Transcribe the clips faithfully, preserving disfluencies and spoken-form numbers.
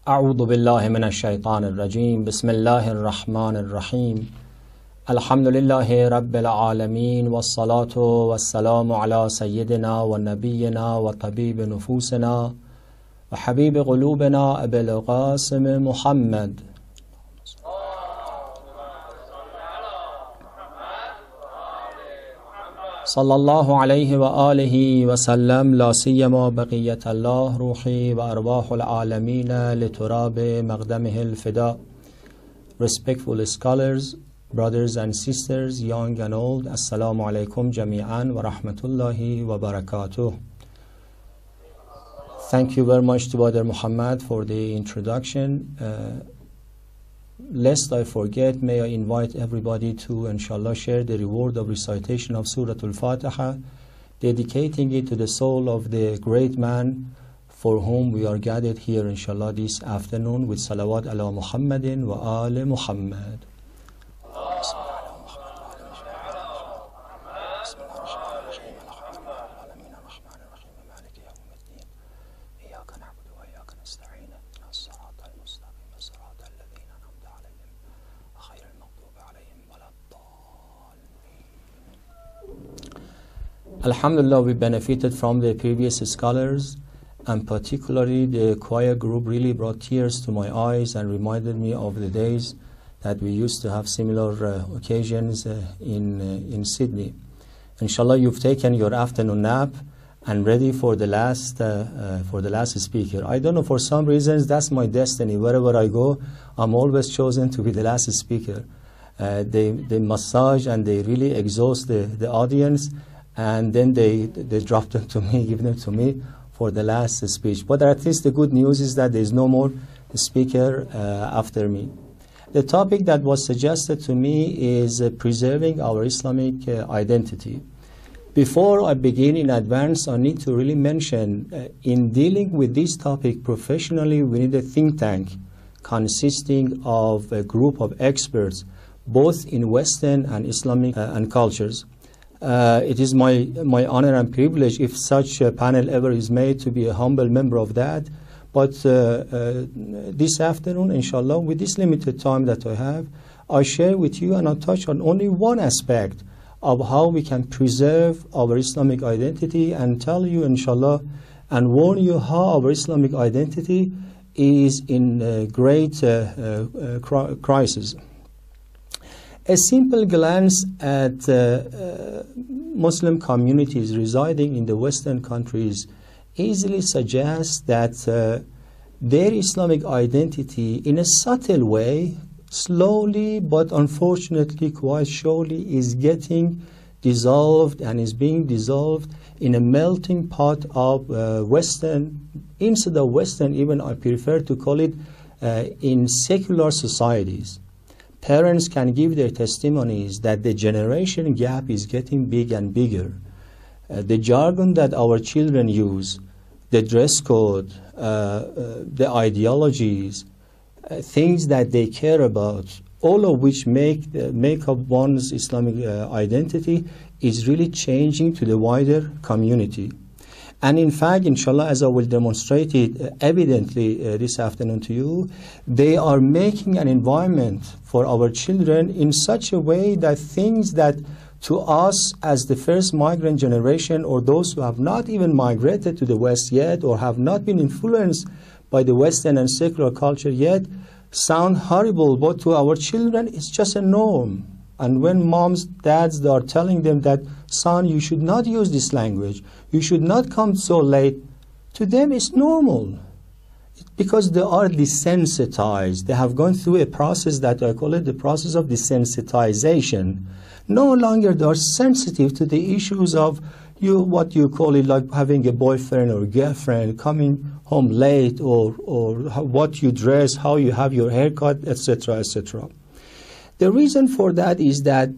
أعوذ بالله من الشيطان الرجيم بسم الله الرحمن الرحيم الحمد لله رب العالمين والصلاة والسلام على سيدنا ونبينا وطبيب نفوسنا وحبيب قلوبنا أبي القاسم محمد صلى الله عليه وآله وسلم لا سيما بقية الله روحي وأرواح العالمين لتراب مقدمه الفداء. Respectful scholars, brothers and sisters, young and old, Assalamu alaikum jami'an wa rahmatullahi wa barakatuh. Thank you very much to Brother Muhammad for the introduction. Uh, Lest I forget, may I invite everybody to, inshallah, share the reward of recitation of Surah Al-Fatiha, dedicating it to the soul of the great man for whom we are gathered here, inshallah, this afternoon with salawat ala Muhammadin wa ali Muhammad. Alhamdulillah, we benefited from the previous scholars, and particularly the choir group really brought tears to my eyes and reminded me of the days that we used to have similar uh, occasions uh, in, uh, in Sydney. Inshallah, you've taken your afternoon nap and ready for the last, uh, uh, for the last speaker. I don't know, for some reasons, that's my destiny. Wherever I go, I'm always chosen to be the last speaker. Uh, they, they massage and they really exhaust the, the audience, and then they, they drop them to me, give them to me for the last speech. But at least the good news is that there is no more speaker uh, after me. The topic that was suggested to me is uh, preserving our Islamic uh, identity. Before I begin in advance, I need to really mention, uh, in dealing with this topic professionally, we need a think tank consisting of a group of experts, both in Western and Islamic uh, and cultures. Uh, it is my, my honor and privilege, if such a panel ever is made, to be a humble member of that. But uh, uh, this afternoon, inshallah, with this limited time that I have, I share with you and I'll touch on only one aspect of how we can preserve our Islamic identity, and tell you, inshallah, and warn you how our Islamic identity is in a great uh, uh, uh, crisis. A simple glance at uh, uh, Muslim communities residing in the Western countries easily suggests that uh, their Islamic identity, in a subtle way, slowly but unfortunately quite surely, is getting dissolved and is being dissolved in a melting pot of uh, Western, instead of Western even, I prefer to call it uh, in secular societies. Parents can give their testimonies that the generation gap is getting big and bigger. Uh, the jargon that our children use, the dress code, uh, uh, the ideologies, uh, things that they care about, all of which make, uh, make up one's Islamic uh, identity, is really changing to the wider community. And in fact, inshallah, as I will demonstrate it uh, evidently uh, this afternoon to you, they are making an environment for our children in such a way that things that to us as the first migrant generation, or those who have not even migrated to the West yet, or have not been influenced by the Western and secular culture yet, sound horrible, but to our children it's just a norm. And when moms, dads, they are telling them that, son, you should not use this language, you should not come so late, to them it's normal. Because they are desensitized. They have gone through a process that I call it the process of desensitization. No longer they are sensitive to the issues of you, what you call it, like having a boyfriend or girlfriend, coming home late, or, or what you dress, how you have your haircut, et cetera, et cetera. The reason for that is that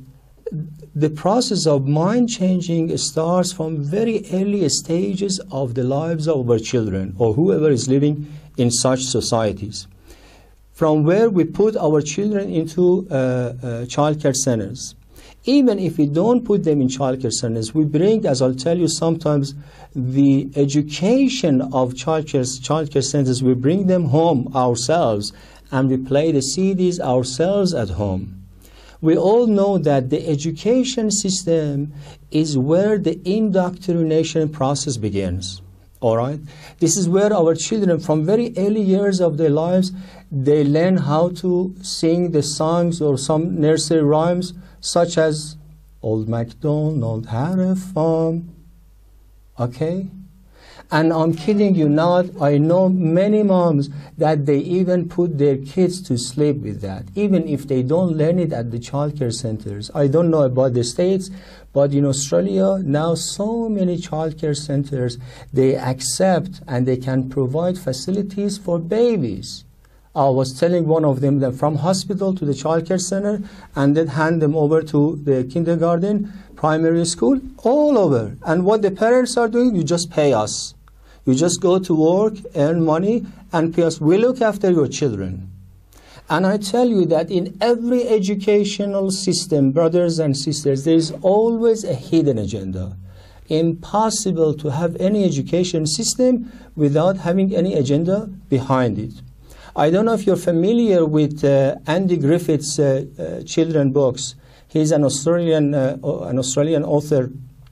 the process of mind changing starts from very early stages of the lives of our children, or whoever is living in such societies. From where we put our children into uh, uh, childcare centers, Even if we don't put them in childcare centers, we bring, as I'll tell you, sometimes the education of childcare, childcare centers, we bring them home ourselves and we play the C Ds ourselves at home. We all know that the education system is where the indoctrination process begins. All right? This is where our children, from very early years of their lives, they learn how to sing the songs or some nursery rhymes, such as Old MacDonald had a farm. Okay? And I'm kidding you not, I know many moms that they even put their kids to sleep with that, even if they don't learn it at the childcare centers. I don't know about the States, but in Australia, now so many childcare centers, they accept and they can provide facilities for babies. I was telling one of them that from hospital to the childcare center and then hand them over to the kindergarten, primary school, all over. And what the parents are doing, you just pay us. You just go to work, earn money, and pay us. We look after your children. And I tell you that in every educational system, brothers and sisters, there is always a hidden agenda. Impossible to have any education system without having any agenda behind it. I don't know if you're familiar with uh, Andy Griffith's uh, uh, children books. He's an Australian, uh, an Australian author.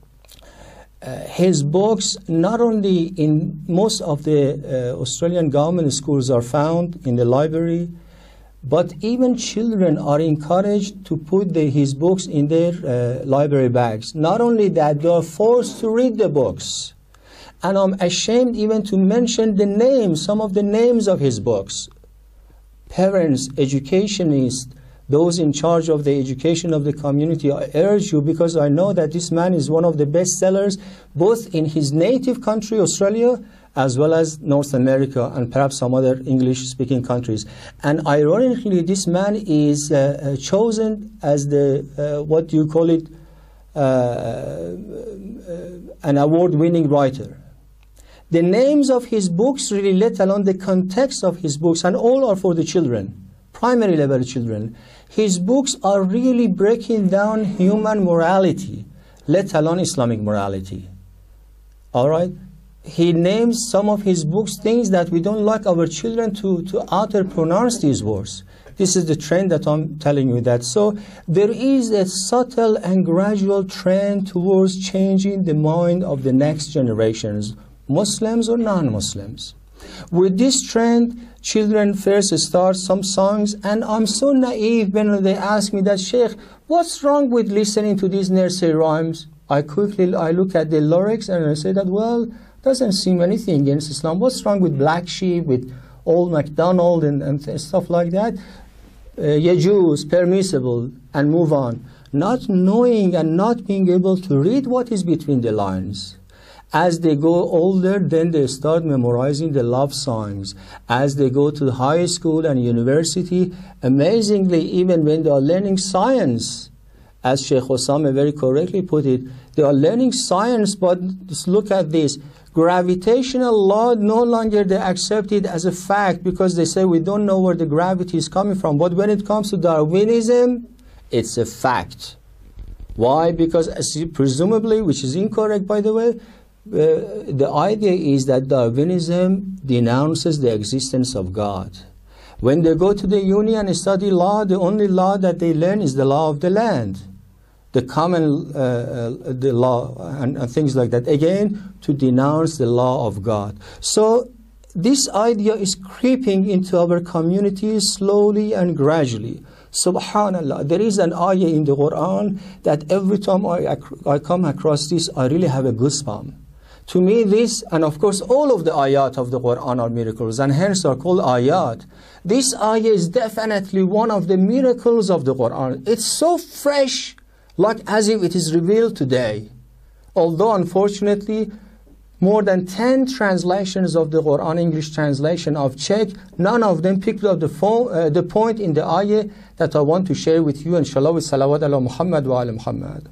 Uh, his books, not only in most of the uh, Australian government schools are found in the library, but even children are encouraged to put the, his books in their uh, library bags. Not only that, they are forced to read the books. And I'm ashamed even to mention the names, some of the names of his books. Parents, educationists, those in charge of the education of the community, I urge you, because I know that this man is one of the best sellers, both in his native country, Australia, as well as North America and perhaps some other English-speaking countries. And ironically, this man is uh, chosen as the, uh, what do you call it, uh, uh, an award-winning writer. The names of his books, really, let alone the context of his books, and all are for the children, primary level children. His books are really breaking down human morality, let alone Islamic morality. All right? He names some of his books things that we don't like our children to, to utter, pronounce these words. This is the trend that I'm telling you that. So there is a subtle and gradual trend towards changing the mind of the next generations, Muslims or non-Muslims. With this trend, children first start some songs, and I'm so naive when they ask me that, Sheikh, what's wrong with listening to these nursery rhymes? I quickly I look at the lyrics and I say that, well, doesn't seem anything against Islam. What's wrong with Black Sheep, with Old MacDonald and, and stuff like that? Uh, Yajuz, permissible, and move on. Not knowing and not being able to read what is between the lines. As they go older, then they start memorizing the love songs. As they go to high school and university, amazingly, even when they are learning science, as Sheikh Osama very correctly put it, they are learning science, but just look at this. Gravitational law, no longer they accept it as a fact because they say we don't know where the gravity is coming from. But when it comes to Darwinism, it's a fact. Why? Because presumably, which is incorrect by the way, Uh, the idea is that Darwinism denounces the existence of God. When they go to the uni and study law, the only law that they learn is the law of the land, the common uh, uh, the law and, and things like that. Again, to denounce the law of God. So this idea is creeping into our communities slowly and gradually. Subhanallah, there is an ayah in the Quran that every time I, I come across this, I really have a goosebump. To me, this, and of course all of the ayat of the Quran are miracles, and hence are called ayat. This ayah is definitely one of the miracles of the Quran. It's so fresh, like as if it is revealed today. Although, unfortunately, more than ten translations of the Quran, English translation I've checked, none of them picked up the, phone, uh, the point in the ayah that I want to share with you, inshallah, with salawat ala Muhammad wa ala Muhammad.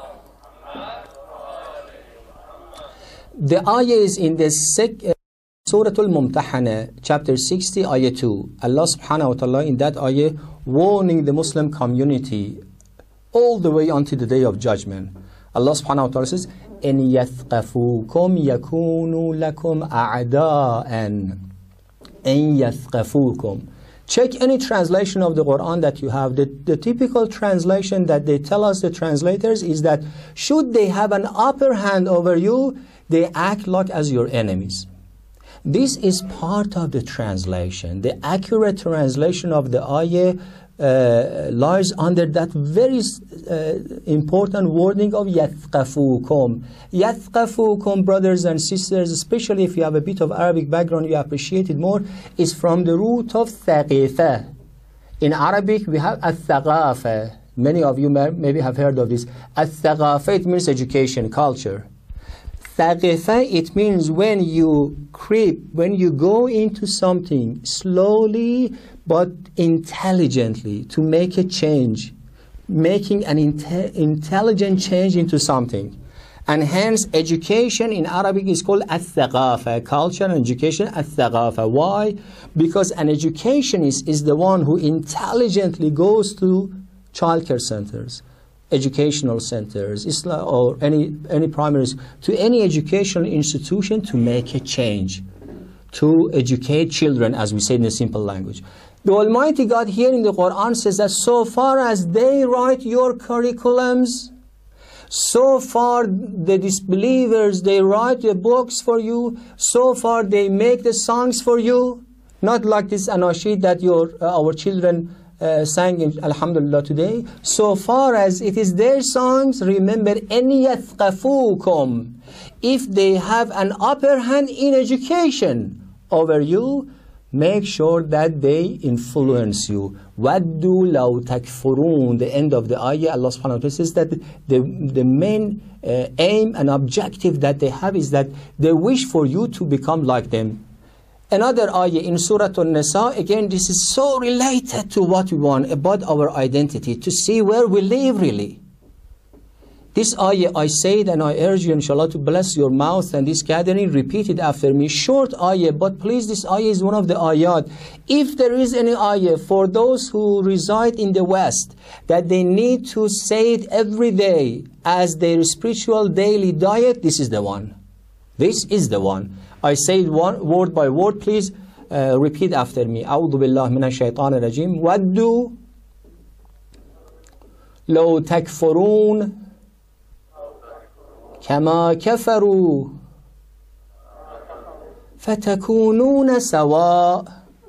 The ayah is in the sec uh, Surah Al-Mumtahana, chapter sixty, ayah two. Allah subhanahu wa ta'ala in that ayah warning the Muslim community all the way until the day of judgment. Allah subhanahu wa ta'ala says, إِن يَثْقَفُوكُمْ يَكُونُوا لَكُمْ أَعْدَاءً إِن يَثْقَفُوكُمْ. Check any translation of the Quran that you have. The, the typical translation that they tell us, the translators, is that should they have an upper hand over you, they act like as your enemies. This is part of the translation. The accurate translation of the ayah uh, lies under that very uh, important wording of يَثْقَفُوكُمْ. يَثْقَفُوكُمْ, brothers and sisters, especially if you have a bit of Arabic background, you appreciate it more, is from the root of ثَقِفَة. In Arabic, we have الثَّقَافَة. Many of you may, maybe have heard of this. الثَّقَافَة, it means education, culture. ثَقِفَة, it means when you creep, when you go into something slowly but intelligently to make a change, making an inte intelligent change into something. And hence education in Arabic is called al-thaqafa, culture and education, al-thaqafa. Why? Because an educationist is the one who intelligently goes to childcare centers, educational centers, Islam, or any, any primary, to any educational institution to make a change, to educate children, as we say in a simple language. The Almighty God here in the Quran says that so far as they write your curriculums, so far the disbelievers, they write the books for you, so far they make the songs for you, not like this anashid that your, uh, our children uh, sang in Alhamdulillah today. So far as it is their songs, remember, أَنْ يَثْقَفُوكُمْ. If they have an upper hand in education over you, make sure that they influence you. وَدُّوا لَوْ تَكْفُرُونَ. The end of the ayah, Allah subhanahu wa ta'ala says that the, the main uh, aim and objective that they have is that they wish for you to become like them. Another ayah in Surah An-Nisa, again, this is so related to what we want about our identity, to see where we live really. This ayah I said, and I urge you inshallah to bless your mouth and this gathering, repeat it after me. Short ayah, but please, this ayah is one of the ayat. If there is any ayah for those who reside in the West, that they need to say it every day as their spiritual daily diet, this is the one. This is the one. I say it one word by word, please uh, repeat after me. أعوذ بالله من الشيطان الرجيم. وَدُّوا لَوْ تَكْفُرُونَ كما كفروا فتكونون سواء.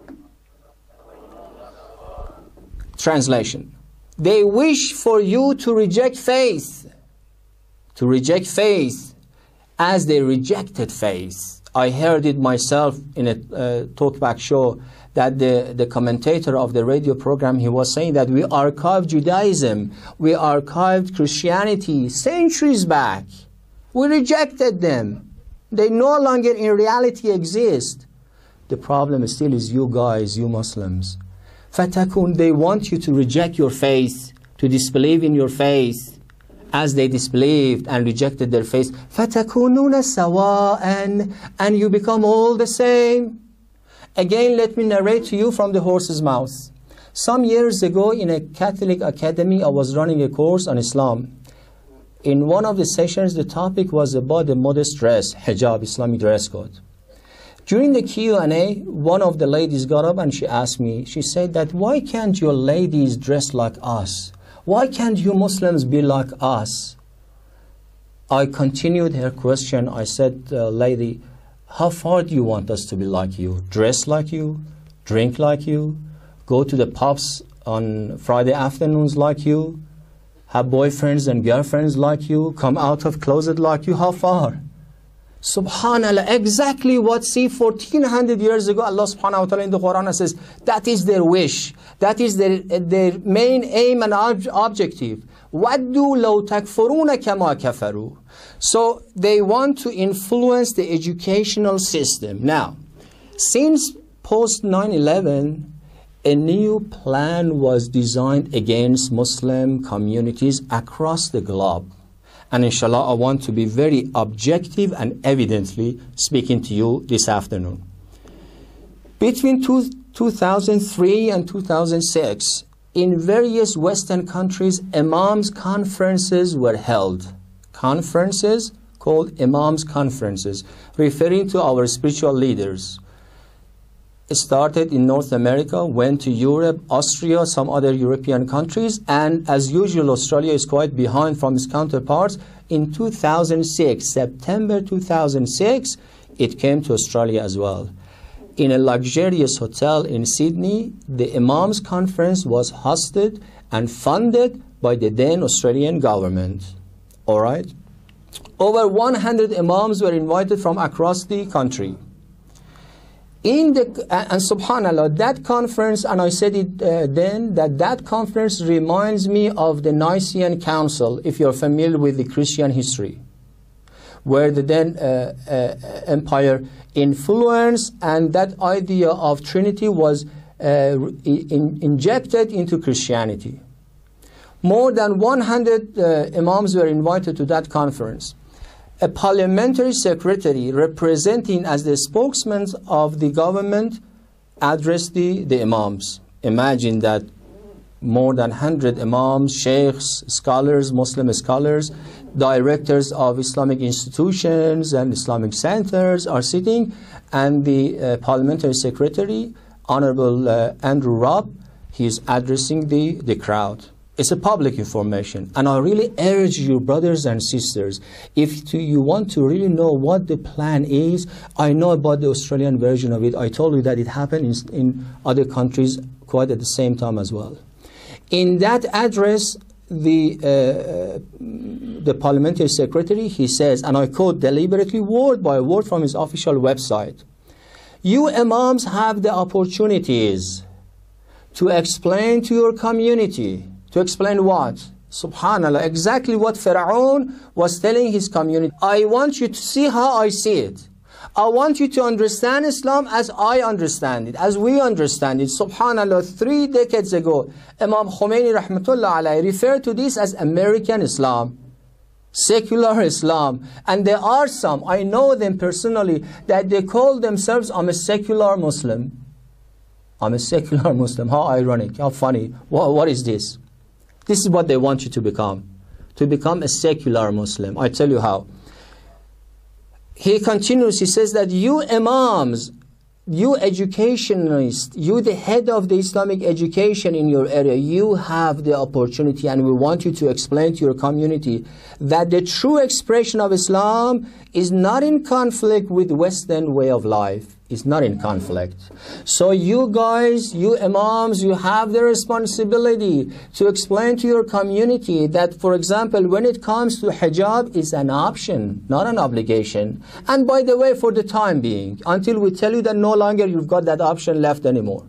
Translation. They wish for you to reject faith, to reject faith as they rejected faith. I heard it myself in a uh, talkback show that the, the commentator of the radio program, he was saying that we archived Judaism, we archived Christianity centuries back. We rejected them. They no longer in reality exist. The problem still is you guys, you Muslims. Fatakun, they want you to reject your faith, to disbelieve in your faith, as they disbelieved and rejected their faith. Fatakununa sawa'an, and you become all the same. Again, let me narrate to you from the horse's mouth. Some years ago in a Catholic academy, I was running a course on Islam. In one of the sessions, the topic was about the modest dress, hijab, Islamic dress code. During the Q and A, one of the ladies got up and she asked me, she said that, why can't your ladies dress like us? Why can't you Muslims be like us? I continued her question. I said, uh, lady, how far do you want us to be like you? Dress like you? Drink like you? Go to the pubs on Friday afternoons like you? Have boyfriends and girlfriends like you? Come out of closet like you? How far? Subhanallah, exactly what, see, fourteen hundred years ago, Allah subhanahu wa ta'ala in the Quran says, that is their wish. That is their, their main aim and ob objective. وَدُّوا لَوْ تَكْفُرُونَ كَمَا كَفَرُوا. So they want to influence the educational system. Now, since post nine eleven, a new plan was designed against Muslim communities across the globe. And inshallah, I want to be very objective and evidently speaking to you this afternoon. Between two, two thousand three and two thousand six, in various Western countries, Imams conferences were held. Conferences called Imams conferences, referring to our spiritual leaders. It started in North America, went to Europe, Austria, some other European countries, and as usual, Australia is quite behind from its counterparts. In two thousand six, September two thousand six, it came to Australia as well. In a luxurious hotel in Sydney, the Imams conference was hosted and funded by the then Australian government. All right? Over one hundred Imams were invited from across the country. In the, and subhanAllah, that conference, and I said it uh, then, that that conference reminds me of the Nicene Council, if you're familiar with the Christian history, where the then uh, uh, empire influence and that idea of Trinity was uh, in, injected into Christianity. More than one hundred uh, Imams were invited to that conference. A parliamentary secretary representing as the spokesman of the government addressed the, the Imams. Imagine that more than one hundred Imams, sheikhs, scholars, Muslim scholars, directors of Islamic institutions and Islamic centers are sitting, and the uh, parliamentary secretary, Honorable uh, Andrew Robb, he is addressing the, the crowd. It's a public information, and I really urge you, brothers and sisters, if to, you want to really know what the plan is, I know about the Australian version of it. I told you that it happened in, in other countries quite at the same time as well. In that address, the, uh, the parliamentary secretary, he says, and I quote deliberately word by word from his official website, "You Imams have the opportunities to explain to your community." To explain what? Subhanallah, exactly what Pharaoh was telling his community. I want you to see how I see it. I want you to understand Islam as I understand it, as we understand it. Subhanallah, three decades ago, Imam Khomeini rahmatullah alayhi referred to this as American Islam, secular Islam. And there are some, I know them personally, that they call themselves, I'm a secular Muslim. I'm a secular Muslim. How ironic, how funny. What, what is this? This is what they want you to become, to become a secular Muslim. I tell you how. He continues, he says that you Imams, you educationalists, you the head of the Islamic education in your area, you have the opportunity, and we want you to explain to your community that the true expression of Islam is not in conflict with Western way of life. It's not in conflict. So you guys, you Imams, you have the responsibility to explain to your community that, for example, when it comes to hijab, it's an option, not an obligation. And by the way, for the time being, until we tell you that no longer you've got that option left anymore.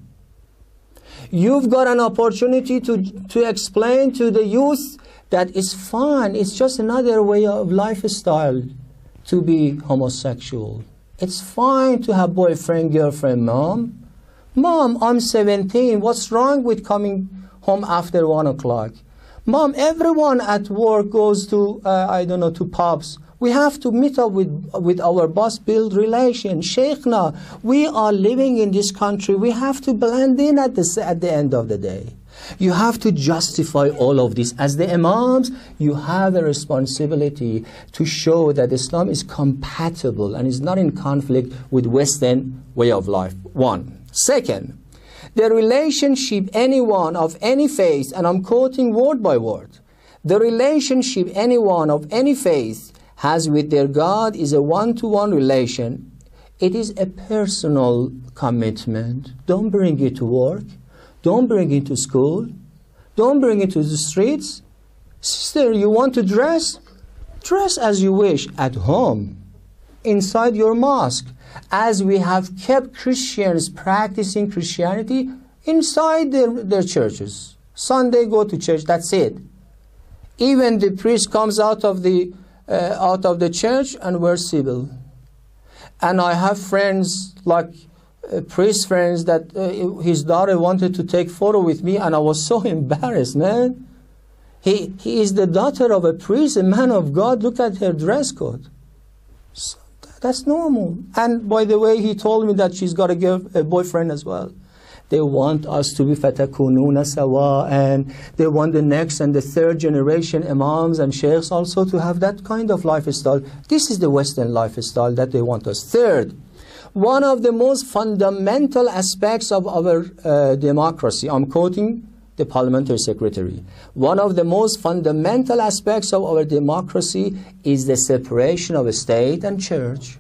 You've got an opportunity to, to explain to the youth that it's fine, it's just another way of lifestyle to be homosexual. It's fine to have boyfriend, girlfriend, mom. Mom, I'm seventeen. What's wrong with coming home after one o'clock? Mom, everyone at work goes to, uh, I don't know, to pubs. We have to meet up with, with our boss, build relations. Sheikhna, we are living in this country. We have to blend in at the, at the end of the day. You have to justify all of this. As the Imams, you have a responsibility to show that Islam is compatible and is not in conflict with Western way of life. One. Second, the relationship anyone of any faith, and I'm quoting word by word, the relationship anyone of any faith has with their God is a one-to-one relation. It is a personal commitment. Don't bring it to work. Don't bring it to school. Don't bring it to the streets. Sister, you want to dress? Dress as you wish at home, inside your mosque, as we have kept Christians practicing Christianity inside their, their churches. Sunday, go to church, that's it. Even the priest comes out of the, uh, out of the church and wears civil. And I have friends like Uh, priest friends that uh, his daughter wanted to take photo with me, and I was so embarrassed, man. He, he is the daughter of a priest, a man of God. Look at her dress code. So that That's normal. And by the way, he told me that she's got a, girl, a boyfriend as well. They want us to be fatakununa sawa, and they want the next and the third generation imams and sheikhs also to have that kind of lifestyle. This is the Western lifestyle that they want us. Third, one of the most fundamental aspects of our uh, democracy, I'm quoting the parliamentary secretary, one of the most fundamental aspects of our democracy is the separation of state and church.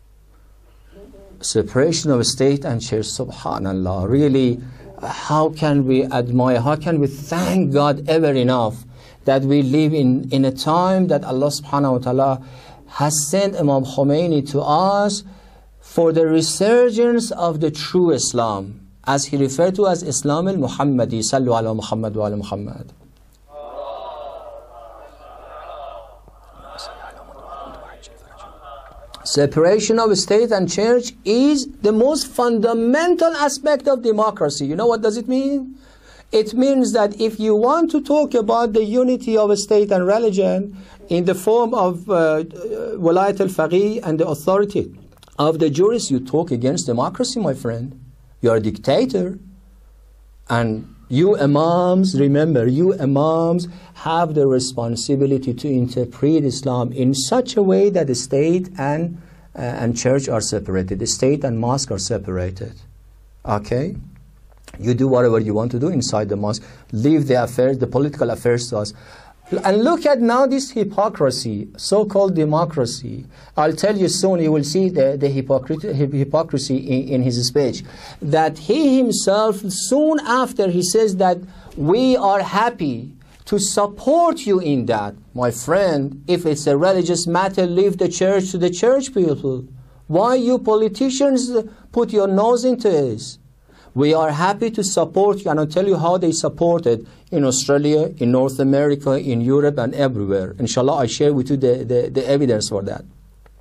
Separation of state and church, subhanallah. Really, how can we admire, how can we thank God ever enough that we live in, in a time that Allah subhanahu wa ta'ala has sent Imam Khomeini to us for the resurgence of the true Islam, as he referred to as Islam al-Muhammadi. Sallu ala Muhammad wa ala Muhammad. Separation of state and church is the most fundamental aspect of democracy. You know what does it mean? It means that if you want to talk about the unity of state and religion in the form of uh, walayat al-faqih and the authority of the jurists, you talk against democracy, my friend. You are a dictator. And you imams, remember, you imams have the responsibility to interpret Islam in such a way that the state and, uh, and church are separated. The state and mosque are separated. Okay? You do whatever you want to do inside the mosque. Leave the affairs, the political affairs to us. And look at now this hypocrisy, so-called democracy. I'll tell you soon, you will see the, the hypocrisy, hypocrisy in, in his speech. That he himself, soon after, he says that we are happy to support you in that. My friend, if it's a religious matter, leave the church to the church people. Why you politicians put your nose into this? We are happy to support you, and I'll tell you how they supported in Australia, in North America, in Europe, and everywhere. Inshallah, I share with you the, the, the evidence for that.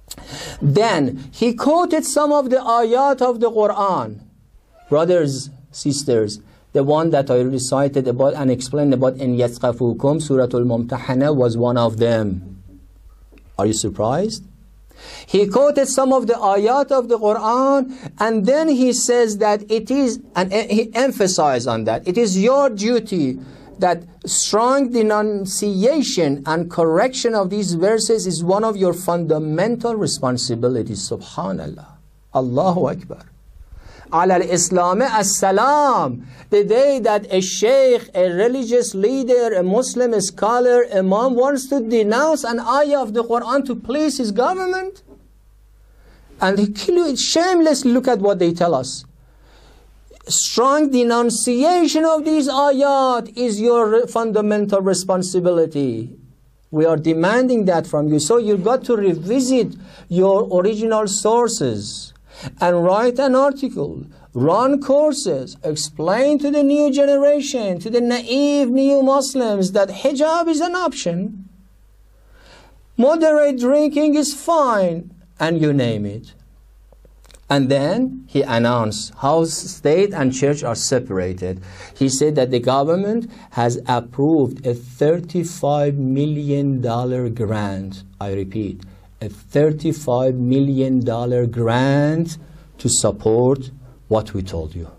Then, he quoted some of the ayat of the Quran. Brothers, sisters, the one that I recited about and explained about in Yathqafukum, Surah Al-Mumtahana was one of them. Are you surprised? He quoted some of the ayat of the Quran, and then he says that it is, and he emphasized on that, it is your duty that strong denunciation and correction of these verses is one of your fundamental responsibilities. Subhanallah. Allahu Akbar. Ala al-Islam as-salam. The day that a sheikh, a religious leader, a Muslim scholar, imam wants to denounce an ayah of the Quran to please his government, and they kill you shamelessly. Look at what they tell us. Strong denunciation of these ayat is your fundamental responsibility. We are demanding that from you. So you've got to revisit your original sources and write an article, run courses, explain to the new generation, to the naive new Muslims that hijab is an option, moderate drinking is fine, and you name it. And then he announced how state and church are separated. He said that the government has approved a thirty-five million dollar grant. I repeat, a thirty-five million dollar grant to support what we told you.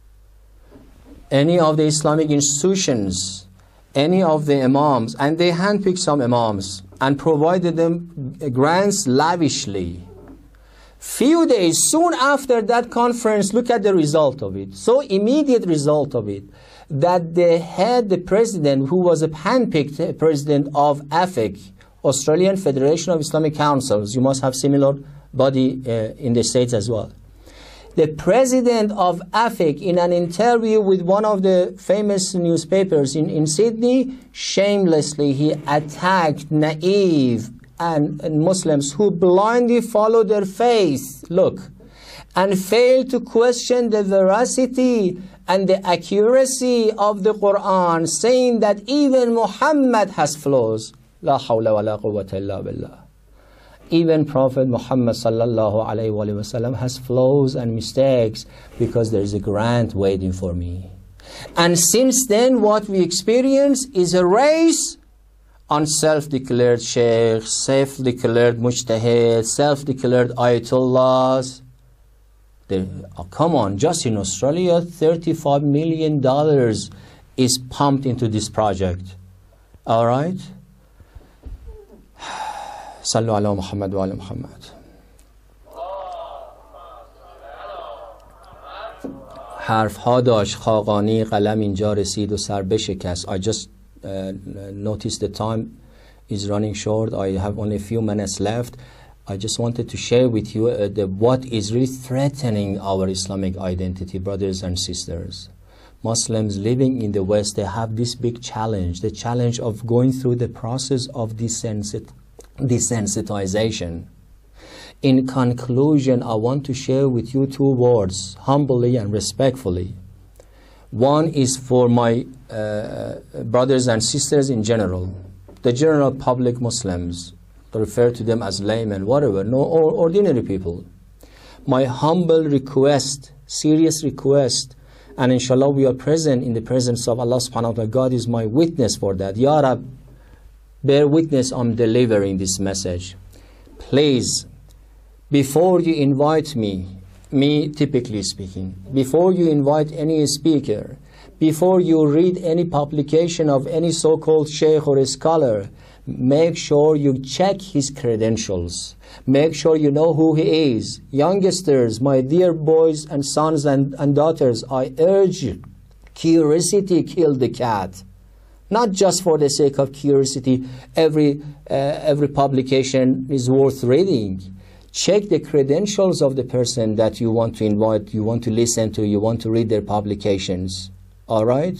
Any of the Islamic institutions, any of the imams, and they handpicked some imams and provided them grants lavishly. Few days soon after that conference, look at the result of it. So immediate result of it, that the head, the president, who was a handpicked president of A F I C, Australian Federation of Islamic Councils, you must have similar body uh, in the States as well. The president of A F I C, in an interview with one of the famous newspapers in, in Sydney, shamelessly he attacked naive and, and Muslims who blindly follow their faith, look, and fail to question the veracity and the accuracy of the Quran, saying that even Muhammad has flaws. La hawla wa la quwwata illa billah. Even Prophet Muhammad sallallahu alayhi wa sallam has flaws and mistakes, because there is a grant waiting for me. And since then, what we experience is a race on self-declared sheikhs, self-declared mujtahid, self-declared ayatollahs. They, oh, come on, just in Australia, thirty-five million dollars is pumped into this project. All right? Sallu ala Muhammad wa ala Muhammad. حرف ها داشت خاقانی قلم اینجا رسید و سر بشکست. I just uh, noticed the time is running short. I have only a few minutes left. I just wanted to share with you uh, the, what is really threatening our Islamic identity, brothers and sisters. Muslims living in the West, they have this big challenge, the challenge of going through the process of desensit desensitization. In conclusion, I want to share with you two words, humbly and respectfully. One is for my uh, brothers and sisters in general, the general public Muslims, to refer to them as laymen, whatever, no, or ordinary people. My humble request, serious request, and inshallah we are present in the presence of Allah subhanahu wa ta'ala. God is my witness for that. Ya Rab, bear witness I'm delivering this message. Please, before you invite me, me typically speaking, before you invite any speaker, before you read any publication of any so-called sheikh or a scholar, make sure you check his credentials. Make sure you know who he is. Youngsters, my dear boys and sons and, and daughters, I urge you, curiosity killed the cat. Not just for the sake of curiosity, every, uh, every publication is worth reading. Check the credentials of the person that you want to invite, you want to listen to, you want to read their publications. All right?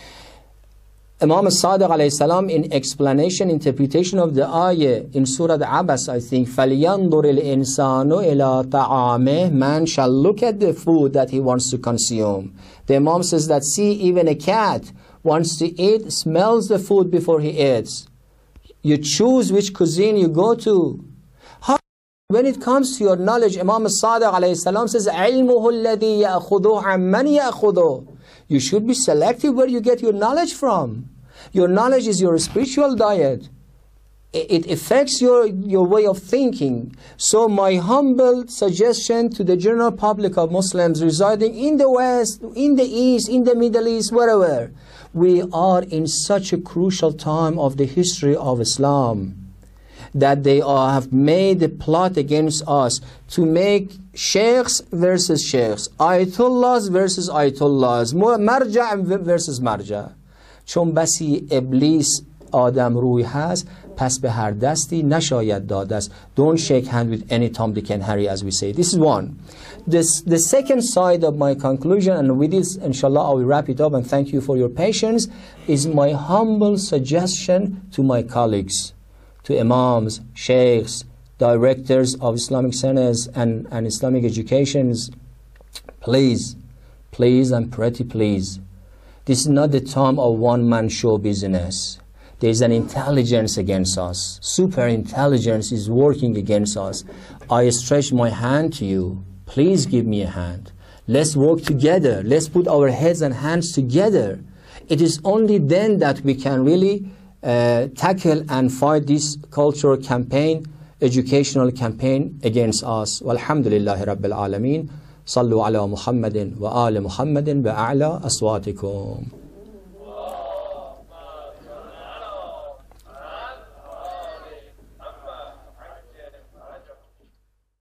Imam Sadiq alayhi salam, in explanation, interpretation of the ayah in Surah Abas, I think, فَلْيَنْظُرِ الْإِنسَانُ إِلَىٰ طَعَامِهِ, man shall look at the food that he wants to consume. The Imam says that, see, even a cat wants to eat, smells the food before he eats. You choose which cuisine you go to. When it comes to your knowledge, Imam Sadiq alayhi salam says, عِلْمُهُ الَّذِي يَأْخُذُهُ عَمَّنْ يَأْخُذُهُ. You should be selective where you get your knowledge from. Your knowledge is your spiritual diet. It affects your, your way of thinking. So my humble suggestion to the general public of Muslims residing in the West, in the East, in the Middle East, wherever, we are in such a crucial time of the history of Islam, that they are, have made a plot against us to make sheikhs versus sheikhs, ayatollahs versus ayatollahs, marja versus marja. چون بسی ابلیس آدم روی هست، پس به هر دستی نشاید داد است. Don't shake hand with any Tom, Dick and Harry, as we say. This is one. This, the second side of my conclusion, and with this, inshallah, I will wrap it up and thank you for your patience, is my humble suggestion to my colleagues, to imams, sheikhs, directors of Islamic centers and, and Islamic educations. Please, please and pretty please, this is not the time of one-man show business. There is an intelligence against us. Super intelligence is working against us. I stretch my hand to you. Please give me a hand. Let's work together. Let's put our heads and hands together. It is only then that we can really uh, tackle and fight this cultural campaign, educational campaign against us. Walhamdulillahi Rabbil Alameen. صلوا على محمد وآل محمد بأعلى أصواتكم.